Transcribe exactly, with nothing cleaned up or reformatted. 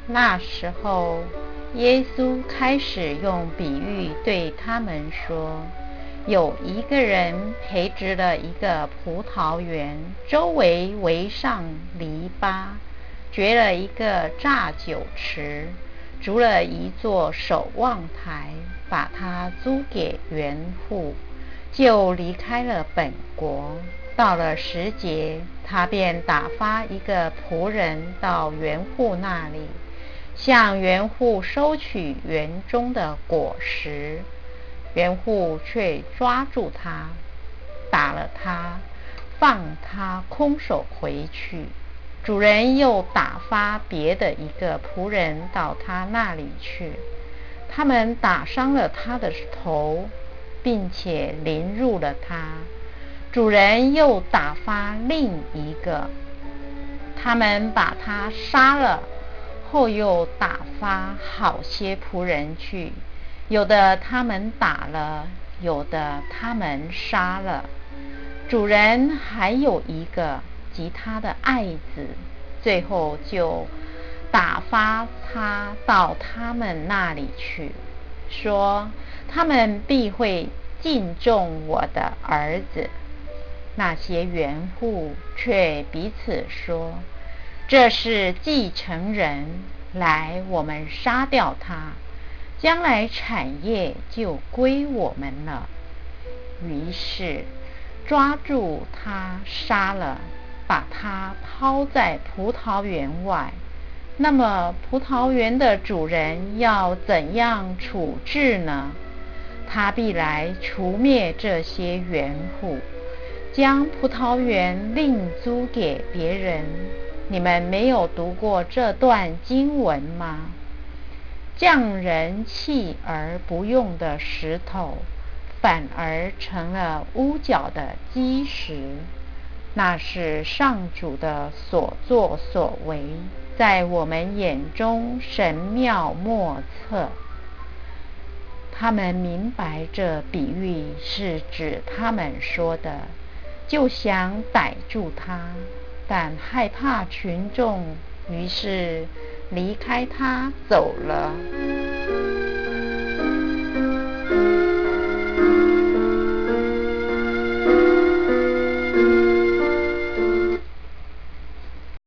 那时候，耶稣开始用比喻对他们说，有一个人培植了一个葡萄园，周围围上篱笆，掘了一个榨酒池，筑了一座守望台，把它租给园户，就离开了本国。到了时节，他便打发一个仆人到园户那里，向园户收取园中的果实。园户却抓住他，打了他，放他空手回去。主人又打发别的一个仆人到他那里去，他们打伤了他的头，并且凌辱了他。主人又打发另一个，他们把他杀了，后又打发好些仆人去，有的他们打了，有的他们杀了。主人还有一个及他的爱子，最后就打发他到他们那里去，说他们必会敬重我的儿子。那些园户却彼此说，这是继承人，来，我们杀掉他，将来产业就归我们了。于是抓住他，杀了，把他抛在葡萄园外。那么葡萄园的主人要怎样处置呢？他必来除灭这些园户，将葡萄园另租给别人。你们没有读过这段经文吗？匠人弃而不用的石头，反而成了屋角的基石。那是上主的所作所为，在我们眼中神妙莫测。他们明白这比喻是指他们说的，就想逮住他，但害怕群众，于是离开他走了。